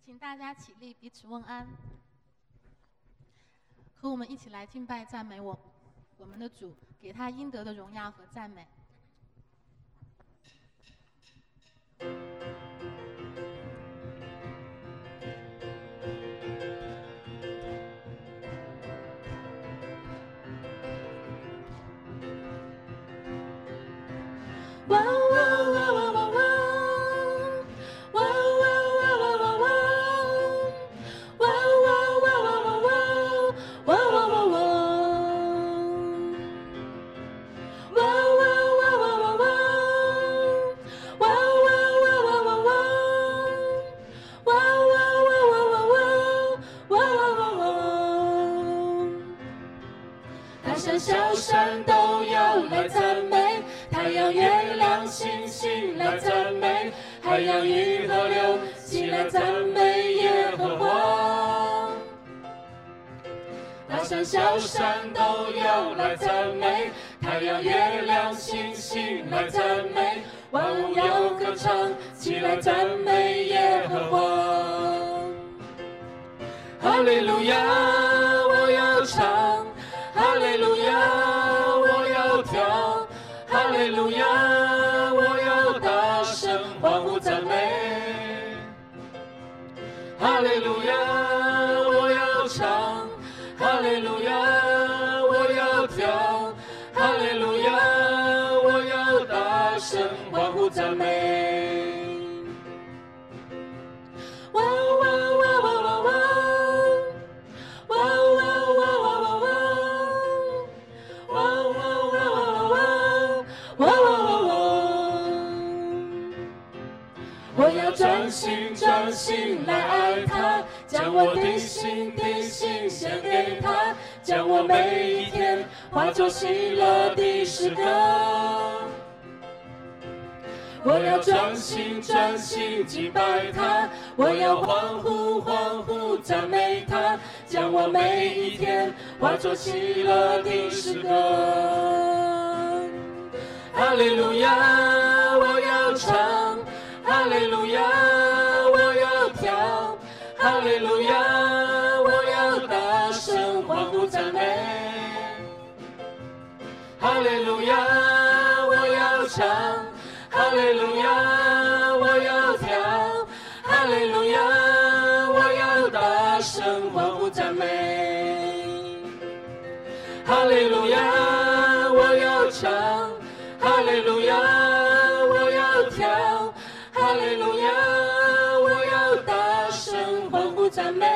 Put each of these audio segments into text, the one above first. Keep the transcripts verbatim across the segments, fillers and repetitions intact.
请大家起立，彼此问安，和我们一起来敬拜赞美我我们的主，给他应得的荣耀和赞美。哇哇哇哇哇哇！小山都要来赞美，太阳、月亮、星星来赞美，海洋与河流起来赞美耶和华。大山小山都要来赞美，太阳、月亮、星星来赞美，万物要歌唱起来赞美耶和华。哈利路亚，我要唱。哈利路亚，我要跳；哈利路亚，我要大声欢呼赞美。哈利路亚，我要唱；哈利路亚，我要跳；哈利路亚，我要大声欢呼赞美。哇哇哇哇哇哇！我要专心专心来爱他，将我的心的心献给他，将我每一天化作喜乐的诗歌。我要专心专心敬拜他，我要欢呼欢呼赞美他，将我每一天化作喜乐的诗歌。哈利路亚，我要唱。哈利路亚，我要跳；哈利路亚，我要大声欢呼赞美。哈利路亚，我要唱；哈利路亚，我要跳；哈利路亚，我要大声欢呼赞美。哈利路亚，我要唱；哈利路亚，我要跳。哈利路亚，我要大声欢呼赞美。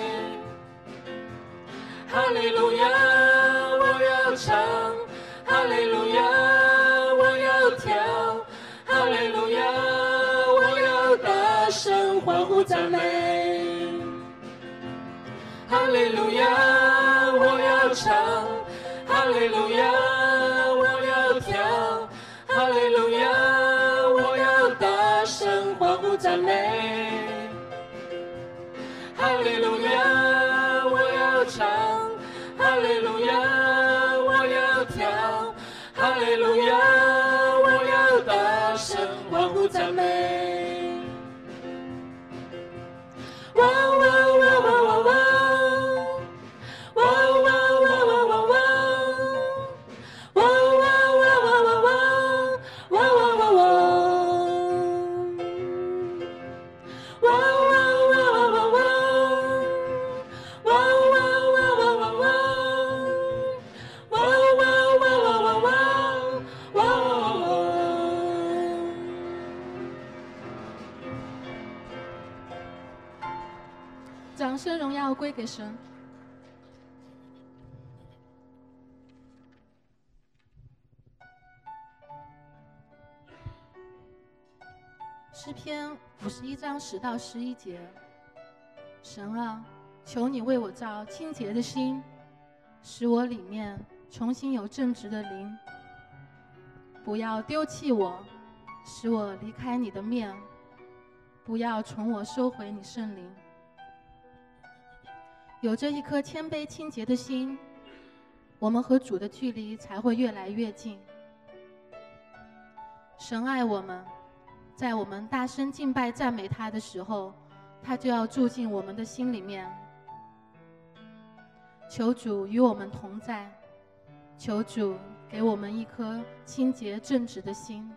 哈利路亚，我要唱；哈利路亚，我要跳；哈利路亚，我要大声欢呼赞美。哈利路亚，我要唱；哈利路亚，我要跳；哈利路亚，我要大声欢呼赞美。哈利路亚，我要唱；哈利路亚，我要跳；哈利路亚，我要大声欢呼赞美。哇哇哇哇哇哇！哇哇哇哇哇哇！哇哇哇哇哇哇！哇哇哇哇！哇哇哇哇哇哇！哇哇哇哇哇哇！哇哇哇哇哇哇！哇哇哇！掌声荣耀归给神。诗篇五十一章十到十一节，神啊，求你为我造清洁的心，使我里面重新有正直的灵。不要丢弃我，使我离开你的面，不要从我收回你圣灵。有着一颗谦卑清洁的心，我们和主的距离才会越来越近。神爱我们，在我们大声敬拜赞美他的时候， 他就要住进我们的心里面。求主与我们同在，求主给我们一颗清洁正直的心。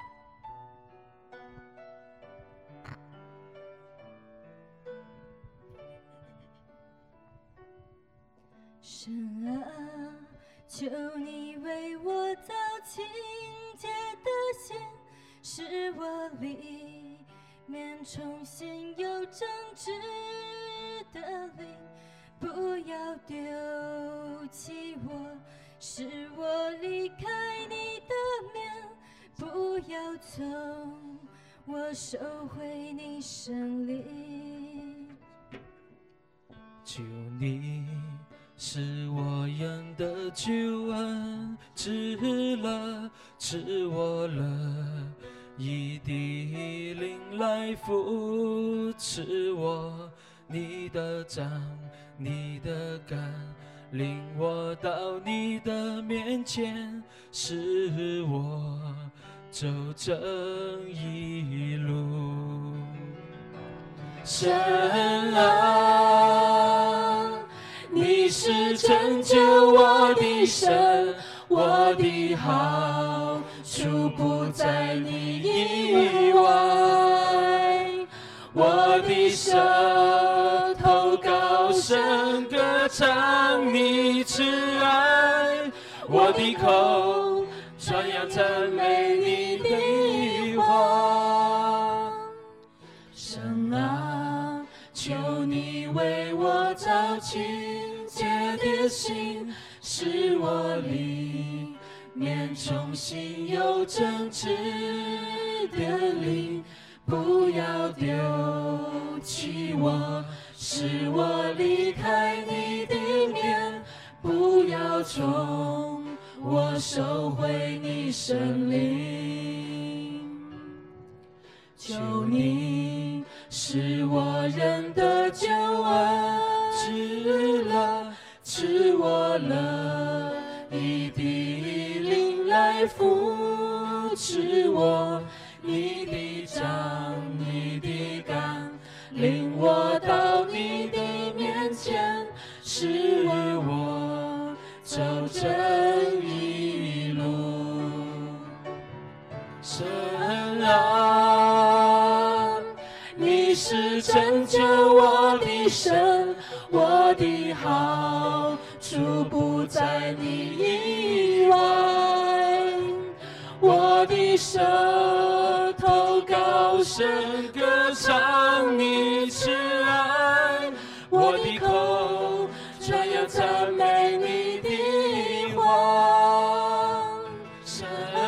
神啊，求你为我造清洁的心，使我里面重新有正直的灵，不要丢弃我，使我离开你的面，不要从我收回你圣灵。 求你使我人的救恩止了，赐我了一滴灵来扶持我，你的杖你的竿领我到你的面前，使我走正义路。神啊，你是拯救我的神，我的好处不在你以外，我的舌头高声歌唱你慈爱，我的口传扬赞美你的话。神啊，求你为我造清洁的心，使我里面重新有正直的灵，不要丢弃我，使我离开你的面，不要从我收回你圣灵。求你使我人的救恩止了，赐我了一滴灵来扶持我，你的杖你的竿领我到你的面前，使我走正义路。神啊，你是拯救我的神，我的好处不在你以外，我的舌头高声歌唱你慈爱，我的口传扬赞美你的话。神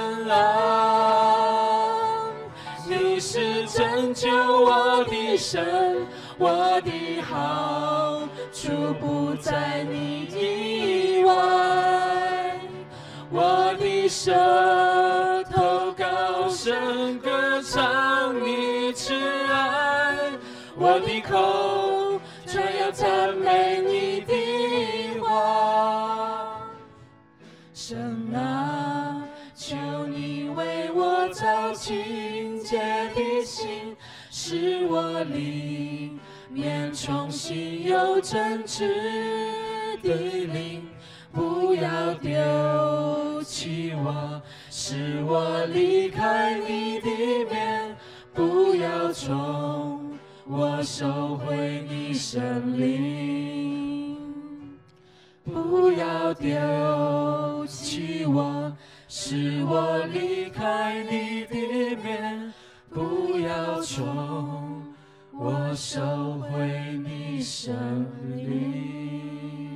啊，你是拯救我的神，我的好处不在你以外，我的舌头高声歌唱你慈爱，我的口传扬赞美你的话。神啊，求你为我造清洁的心，使我里面重新有正直的灵，不要丢弃我，使我离开你的面，不要从我收回你圣灵，不要丢弃我，使我离开你的面，不要从我收回你圣灵。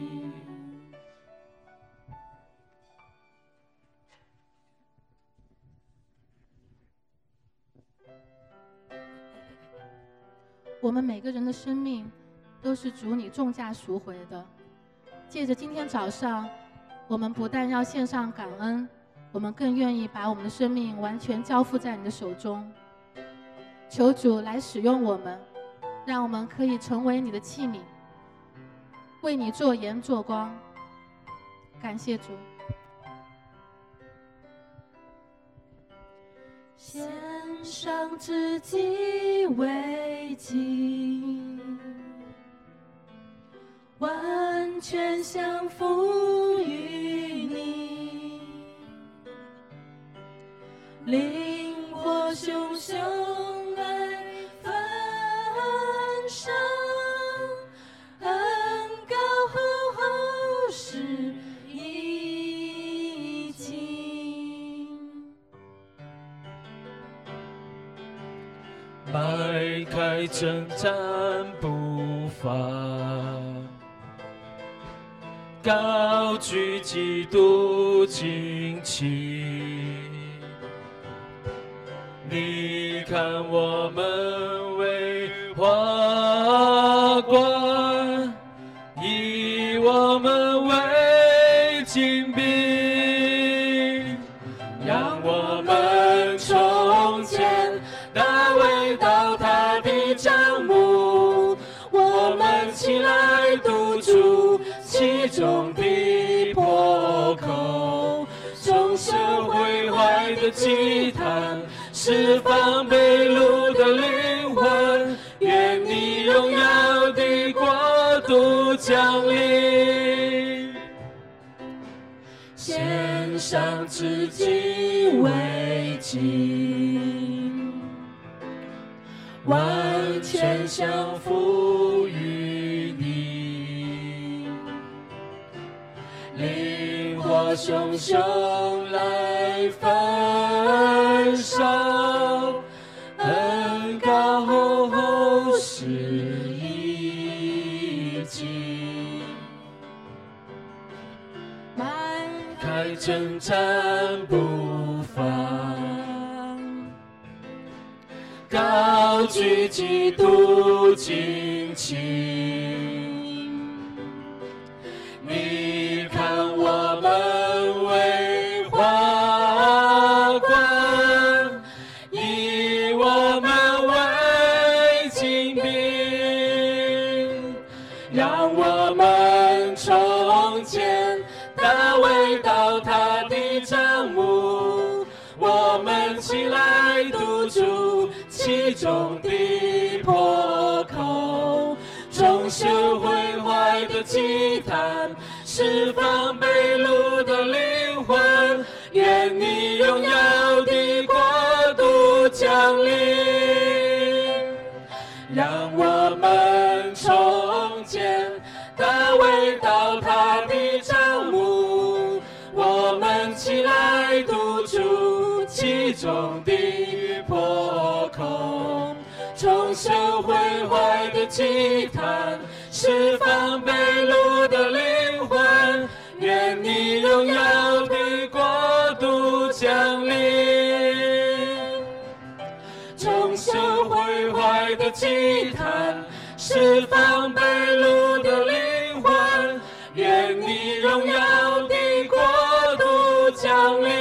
我们每个人的生命都是主你重价赎回的。借着今天早上，我们不但要献上感恩，我们更愿意把我们的生命完全交付在你的手中。求主来使用我们，让我们可以成为你的器皿，为你做盐做光。感谢主。 献上自己为祭， 全降服于你，灵火熊熊来焚烧，恩膏厚厚是已尽， 迈开征战步伐，高举基督旌旗。你看我们为华冠，以我们为精兵，让我们重建大卫倒塌的帐幕，我们起来堵住其中的破口，重修毁坏的祭坛，释放被掳的灵魂，愿你荣耀的国度降临，献上自己为祭，完全降服于你，灵火熊熊来焚烧，恩膏厚厚是已尽，迈开征战步伐，高举基督旌旗。你看我们为华冠，以我们为精兵，让我们重建大卫倒塌的帐幕，我们起来堵住其中的破口，重修毁坏的祭坛，释放被掳的灵魂，愿你荣耀的国度降临，让我们重建大卫倒塌的帐幕，我们起来堵住其中的破口，重修毁坏的祭坛，释放被掳的灵魂，愿你荣耀的国度降临，重修毁坏的祭坛，释放被掳的灵魂，愿你荣耀的国度降临，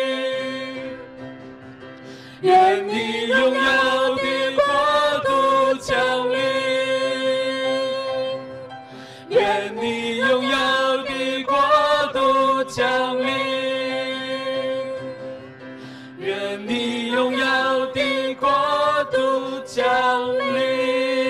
愿你荣耀的国度降临，愿你荣耀的国度降临，愿你荣耀的国度降临。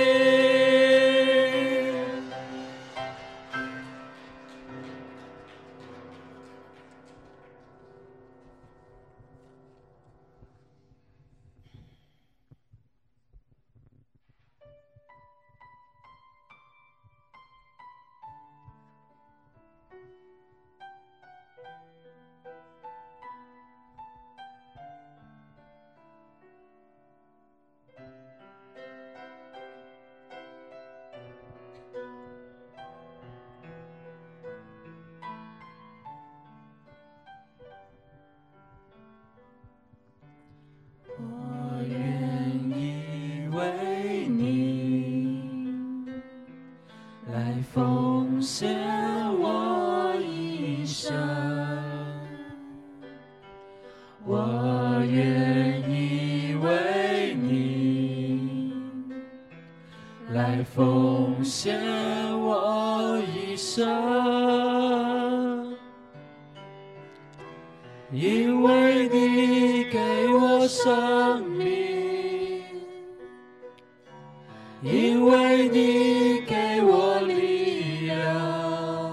我愿意为你来奉献我一生，我愿意为你来奉献我一生，因为你给我生命，因为你给我力量，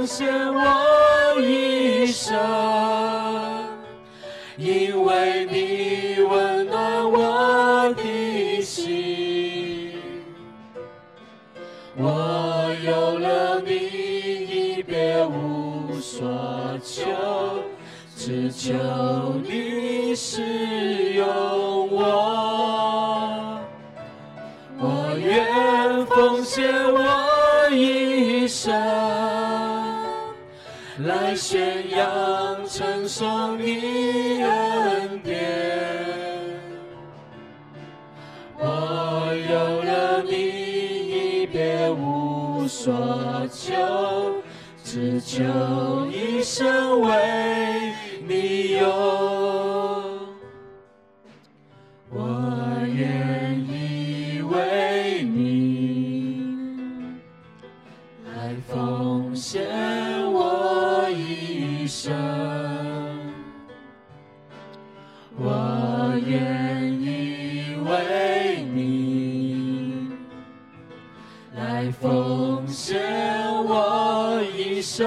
奉献我一生，因为你温暖我的心。我有了你，已别无所求，只求你使用我。我愿奉献我一生，来宣扬称颂你恩典。我有了你，已别无所求，只求一生为你用。我愿意为你来奉献我一生，我愿意为你来奉献我一生，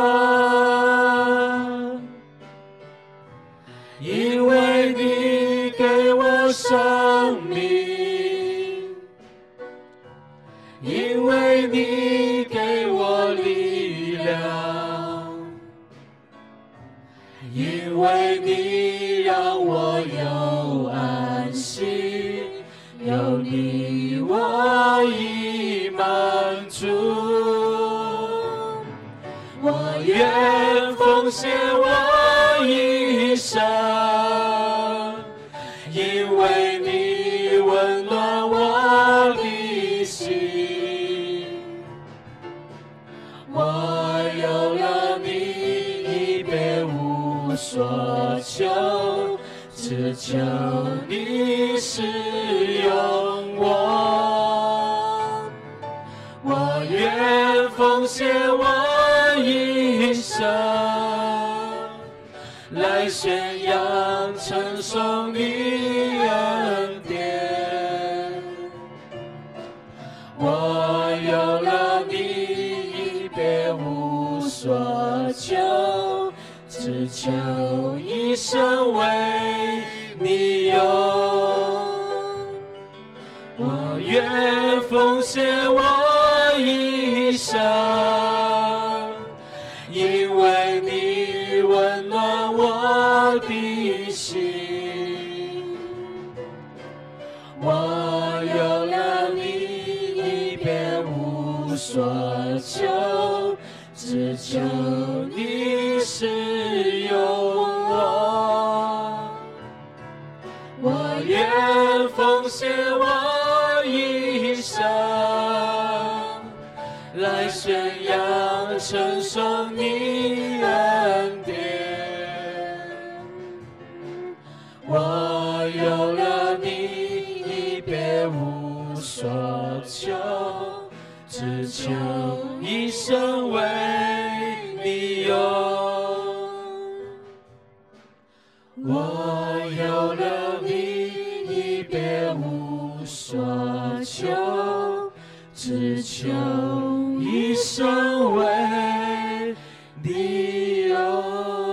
因为你给我生命，因为你给我力量，因为你让我有安息，有你我已满足。我愿奉献我一生，因为你温暖我的心。我有了你，已别无所求，只求你使用我。我愿奉献我一生，来宣扬称颂你恩典。我有了你，已别无所求，只求一生为你用。我愿奉献我一生，因为你温暖我的心。我有了你，已别无所求，只求你使用我。我愿奉献我一生，来宣扬称颂你恩典。我有了你，已别无所求，只求一生为你用。我有了你，已别无所求，只求一生为你用。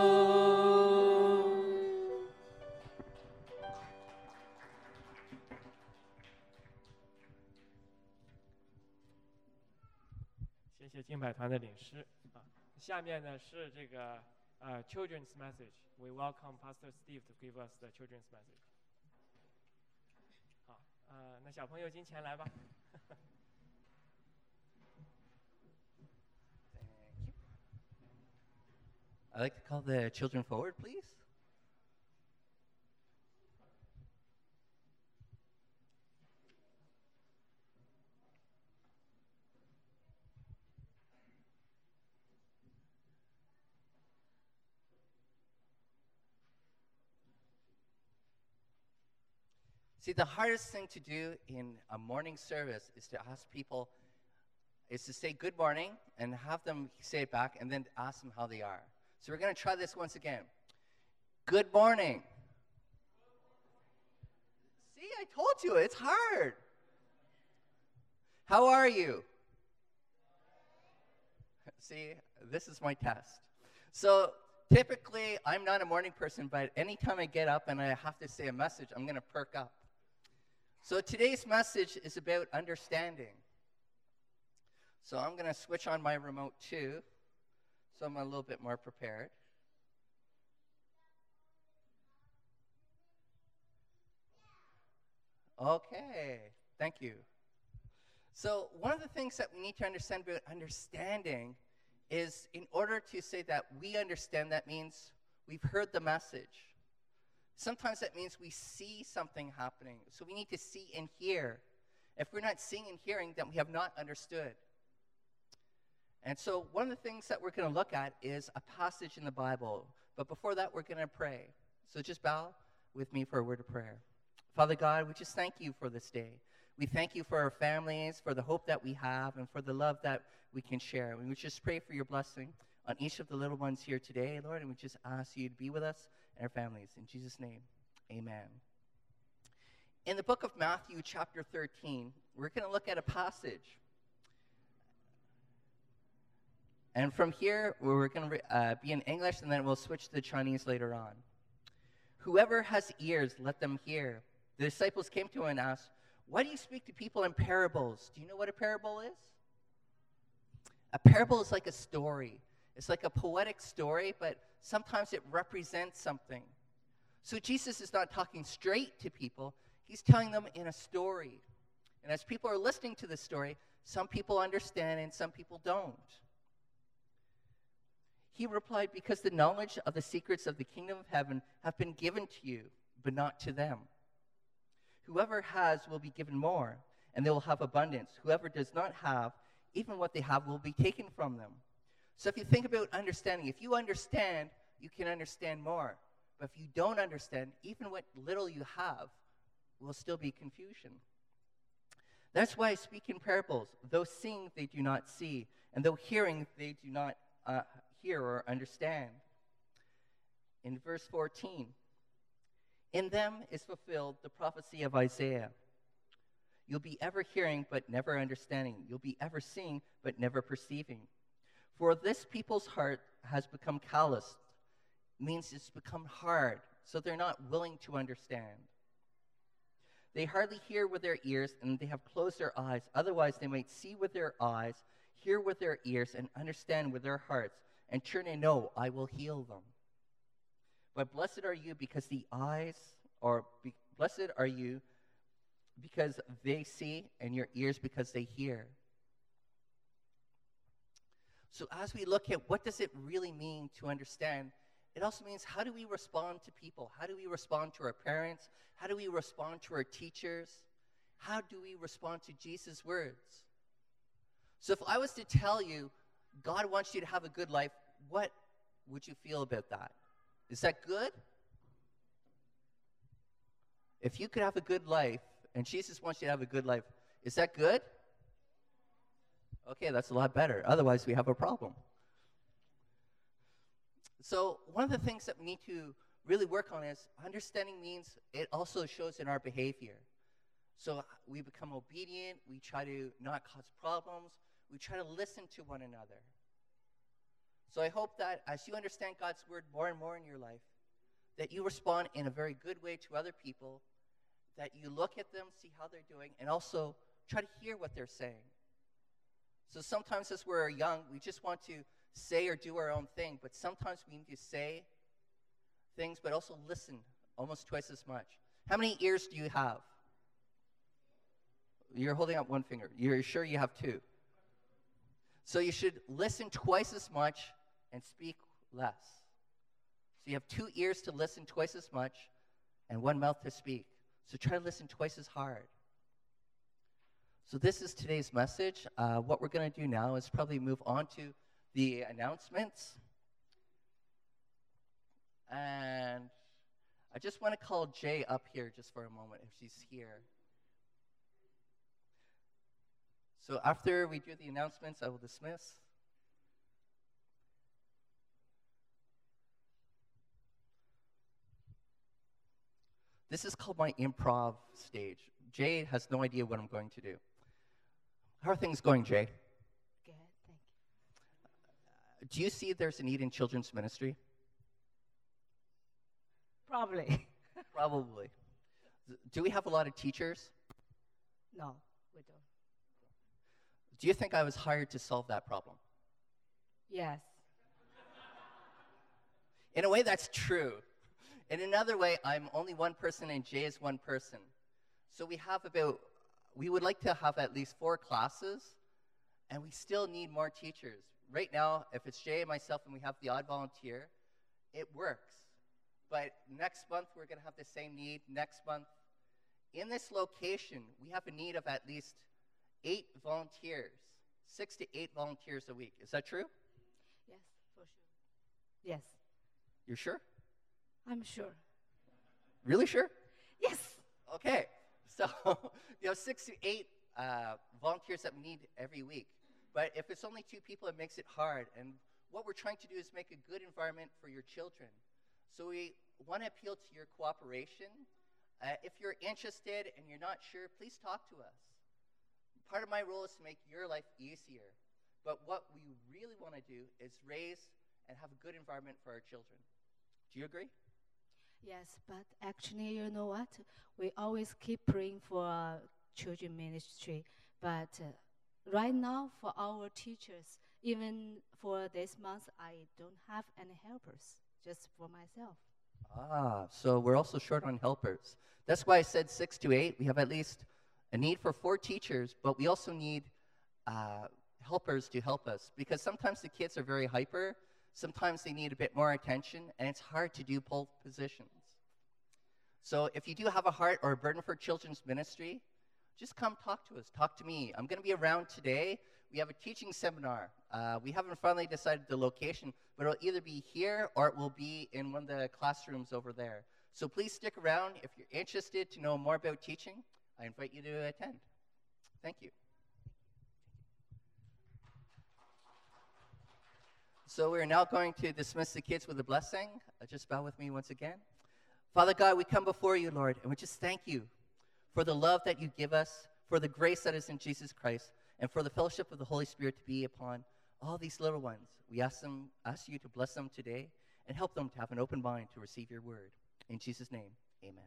谢谢敬拜团的领诗啊。下面呢是这个呃 Children's Message。We welcome Pastor Steve to give us the children's message. 好，呃，那小朋友进前来吧。 I'd like to call the children forward, please. See, the hardest thing to do in a morning service is to ask people, is to say good morning and have them say it back and then ask them how they are. So we're going to try this once again. Good morning. See, I told you, it's hard. How are you? See, this is my test. So typically, I'm not a morning person, but anytime I get up and I have to say a message, I'm going to perk up. So today's message is about understanding. So I'm going to switch on my remote too, so I'm a little bit more prepared. Okay, thank you. So one of the things that we need to understand about understanding is, in order to say that we understand, that means we've heard the message. Sometimes that means we see something happening. So we need to see and hear. If we're not seeing and hearing, then we have not understood. And so one of the things that we're going to look at is a passage in the Bible. But before that, we're going to pray. So just bow with me for a word of prayer. Father God, we just thank you for this day. We thank you for our families, for the hope that we have, and for the love that we can share. And we just pray for your blessing on each of the little ones here today, Lord, and we just ask you to be with us and our families. In Jesus' name, amen. In the book of Matthew, chapter thirteen, we're going to look at a passage. And from here, we're going to uh, be in English, and then we'll switch to Chinese later on. Whoever has ears, let them hear. The disciples came to him and asked, why do you speak to people in parables? Do you know what a parable is? A parable is like a story. It's like a poetic story, but sometimes it represents something. So Jesus is not talking straight to people. He's telling them in a story. And as people are listening to the story, some people understand and some people don't. He replied, because the knowledge of the secrets of the kingdom of heaven have been given to you, but not to them. Whoever has will be given more, and they will have abundance. Whoever does not have, even what they have will be taken from them. So if you think about understanding, if you understand, you can understand more. But if you don't understand, even what little you have will still be confusion. That's why I speak in parables. Though seeing, they do not see, and though hearing, they do not uh, hear or understand. In verse fourteen, in them is fulfilled the prophecy of Isaiah. You'll be ever hearing, but never understanding. You'll be ever seeing, but never perceiving. For this people's heart has become calloused. It means it's become hard, so they're not willing to understand. They hardly hear with their ears, and they have closed their eyes. Otherwise, they might see with their eyes, hear with their ears, and understand with their hearts, and turn and know I will heal them. But blessed are you because the eyes, or be, blessed are you because they see, and your ears because they hear. So as we look at what does it really mean to understand, it also means how do we respond to people? How do we respond to our parents? How do we respond to our teachers? How do we respond to Jesus' words? So if I was to tell you, God wants you to have a good life, what would you feel about that? Is that good? If you could have a good life, and Jesus wants you to have a good life, is that good? Okay, that's a lot better. Otherwise, we have a problem. So one of the things that we need to really work on is understanding means it also shows in our behavior. So we become obedient, we try to not cause problems, we try to listen to one another. So I hope that as you understand God's word more and more in your life, that you respond in a very good way to other people, that you look at them, see how they're doing, and also try to hear what they're saying. So sometimes as we're young, we just want to say or do our own thing, but sometimes we need to say things, but also listen almost twice as much. How many ears do you have? You're holding up one finger. You're sure you have two? So you should listen twice as much and speak less. So you have two ears to listen twice as much and one mouth to speak. So try to listen twice as hard. So this is today's message. Uh, what we're going to do now is probably move on to the announcements. And I just want to call Jay up here just for a moment if she's here. So after we do the announcements, I will dismiss. This is called my improv stage. Jay has no idea what I'm going to do. How are things going, Jay? Good, thank you. Do you see there's a need in children's ministry? Probably. Probably. Do we have a lot of teachers? No, we don't. Do you think I was hired to solve that problem? Yes. In a way, that's true. In another way, I'm only one person and Jay is one person. So we have about, we would like to have at least four classes, and we still need more teachers. Right now, if it's Jay and myself and we have the odd volunteer, it works. But next month, we're going to have the same need. Next month, in this location, we have a need of at least eight volunteers, six to eight volunteers a week. Is that true? Yes, for sure. Yes, You're sure? I'm sure. Really sure? Yes. Okay. So you have six to eight uh, volunteers that we need every week. But if it's only two people, it makes it hard. And what we're trying to do is make a good environment for your children. So we want to appeal to your cooperation. Uh, if you're interested and you're not sure, please talk to us. Part of my role is to make your life easier. But what we really want to do is raise and have a good environment for our children. Do you agree? Yes, but actually, you know what? We always keep praying for uh, children ministry. But uh, right now, for our teachers, even for this month, I don't have any helpers, just for myself. Ah, so we're also short on helpers. That's why I said six to eight. We have at least a need for four teachers, but we also need uh, helpers to help us, because sometimes the kids are very hyper, sometimes they need a bit more attention, and it's hard to do both positions. So if you do have a heart or a burden for children's ministry, just come talk to us, talk to me. I'm going to be around today. We have a teaching seminar. Uh, we haven't finally decided the location, but it'll either be here or it will be in one of the classrooms over there. So please stick around. If you're interested to know more about teaching, I invite you to attend. Thank you. So we're now going to dismiss the kids with a blessing. Uh, just bow with me once again. Father God, we come before you, Lord, and we just thank you for the love that you give us, for the grace that is in Jesus Christ, and for the fellowship of the Holy Spirit to be upon all these little ones. We ask them, ask you to bless them today and help them to have an open mind to receive your word. In Jesus' name, amen.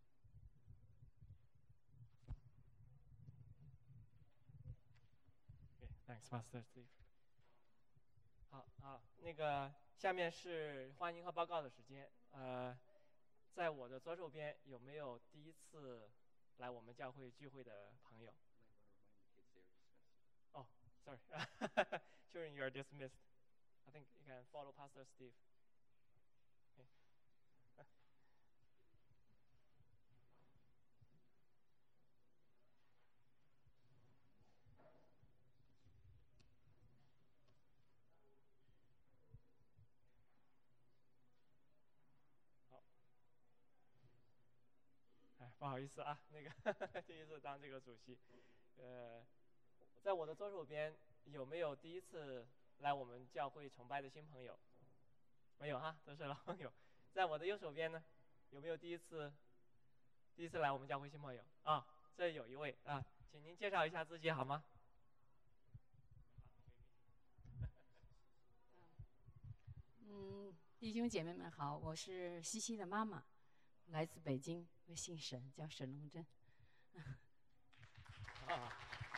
Okay, thanks, Pastor Steve. 好啊，那个下面是欢迎和报告的时间。呃，在我的左手边有没有第一次来我们教会聚会的朋友？哦 ，sorry, children, you are dismissed. I think you can follow Pastor Steve. Okay. 哎，不好意思啊，那个第一次当这个主席，呃，在我的左手边有没有第一次来我们教会崇拜的新朋友？没有哈，都是老朋友。在我的右手边呢，有没有第一次第一次来我们教会新朋友？啊，这有一位啊，请您介绍一下自己好吗？ 嗯，弟兄姐妹们好，我是西西的妈妈，来自北京，我姓沈，叫沈龙珍。 啊，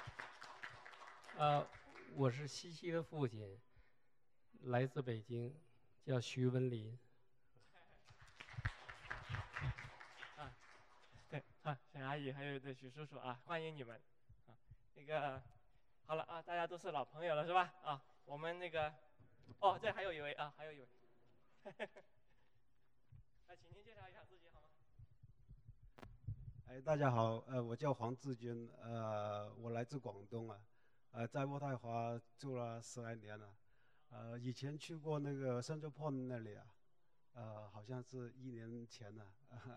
呃，我是西西的父亲，来自北京，叫徐文林。 啊，对啊，沈阿姨还有对许叔叔啊，欢迎你们啊。那个好了啊，大家都是老朋友了是吧？啊，我们那个哦，这还有一位啊，还有一位。那请您介绍一下自己好吗？ 哎，大家好，呃，我叫黄志军，呃，我来自广东啊，呃，在渥太华住了十来年了，呃，以前去过那个深圳 Pond 那里啊，呃，好像是一年前了，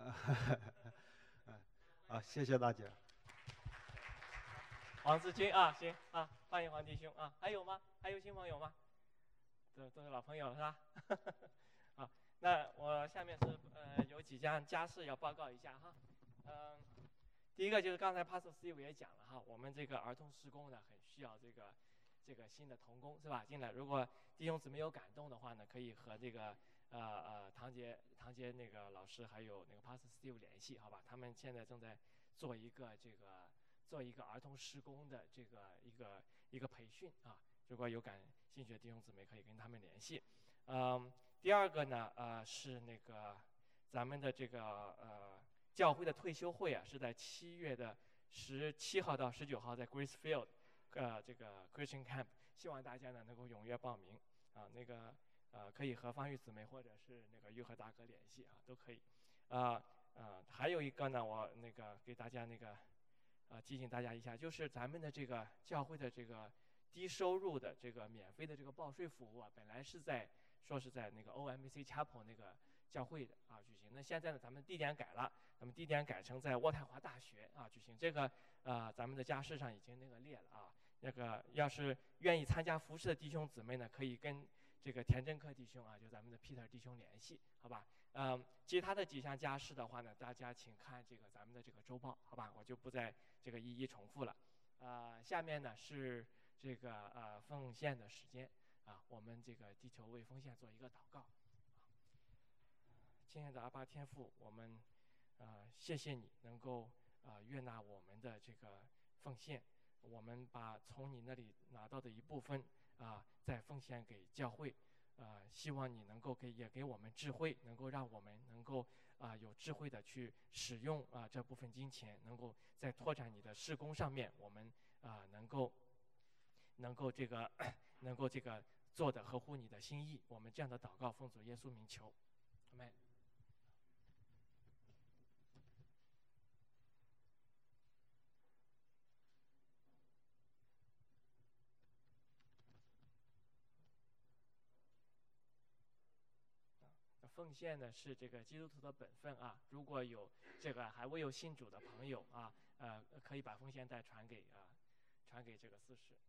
啊，谢谢大家。 黄志军啊，行啊，欢迎黄弟兄啊，还有吗？还有新朋友吗？都都是老朋友了是吧？啊，那我下面是呃有几件家事要报告一下哈，嗯、呃，第一个就是刚才 Pastor Steve 也讲了哈，我们这个儿童施工呢很需要这个这个新的童工是吧？进来，如果弟兄姊妹有感动的话呢，可以和这个呃呃唐杰唐杰那个老师还有那个 Pastor Steve 联系，好吧？他们现在正在做一个这个做一个儿童施工的这个一个一个培训啊。如果有感兴趣的弟兄姊妹，可以跟他们联系。嗯，第二个呢，呃是那个咱们的这个呃教会的退休会啊，是在七月的十七号到十九号在 Gracefield。呃，这个 Christian Camp， 希望大家呢能够踊跃报名啊。那个呃，可以和方玉姊妹或者是那个玉和大哥联系啊，都可以。啊呃，还有一个呢，我那个给大家那个呃提醒大家一下，就是咱们的这个教会的这个低收入的这个免费的这个报税服务啊，本来是在说是在那个 O M A C Chapel 那个教会的啊举行。那现在呢，咱们地点改了，咱们地点改成在渥太华大学啊举行。这个呃，咱们的家事上已经那个列了啊。那个要是愿意参加服饰的弟兄姊妹呢，可以跟这个田真克弟兄啊，就咱们的 Peter 弟兄联系，好吧？嗯，其他的几项家事的话呢，大家请看这个咱们的这个周报，好吧？我就不再这个一一重复了。呃，下面呢是这个呃奉献的时间啊，我们这个地球为奉献做一个祷告。亲爱的阿爸天父，我们呃谢谢你能够呃悦纳我们的这个奉献。我们把从你那里拿到的一部分啊，再奉献给教会，啊，希望你能够给也给我们智慧，能够让我们能够啊有智慧的去使用啊这部分金钱，能够在拓展你的事工上面，我们啊能够能够这个能够这个做的合乎你的心意。我们这样的祷告，奉主耶稣名求，阿们。奉献呢是这个基督徒的本分啊，如果有这个还未有信主的朋友啊，呃，可以把奉献袋传给啊，传给这个司事。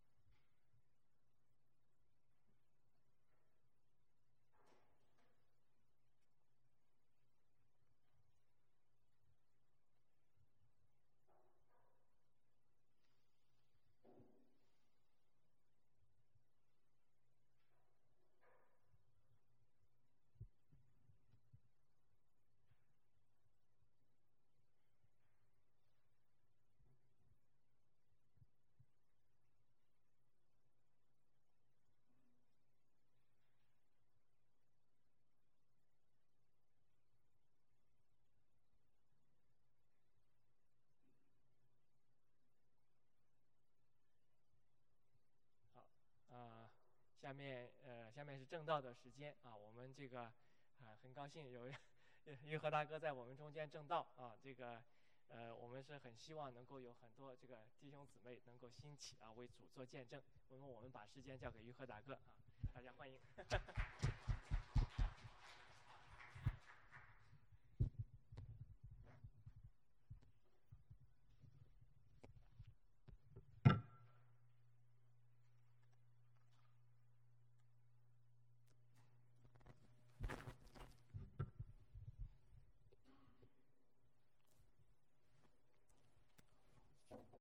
啊，下面呃，下面是正道的时间啊，我们这个啊很高兴有玉和大哥在我们中间正道啊，这个呃，我们是很希望能够有很多这个弟兄姊妹能够兴起啊，为主做见证。那么我们把时间交给玉和大哥啊，大家欢迎。